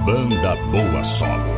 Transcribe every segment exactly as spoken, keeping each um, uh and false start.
Banda Boa Solo.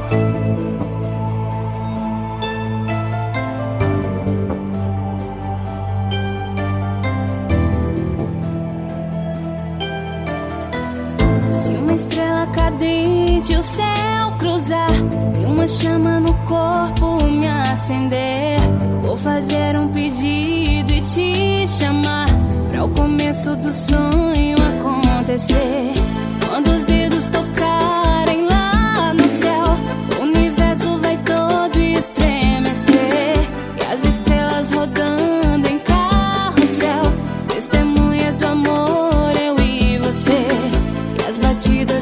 Se uma estrela cadente o céu cruzar e uma chama no corpo me acender, vou fazer um pedido e te chamar pra o começo do sonho acontecer. Quando os dedos tocarem lá no céu, o universo vai todo estremecer e as estrelas rodando em carrossel, testemunhas do amor, eu e você. E as batidas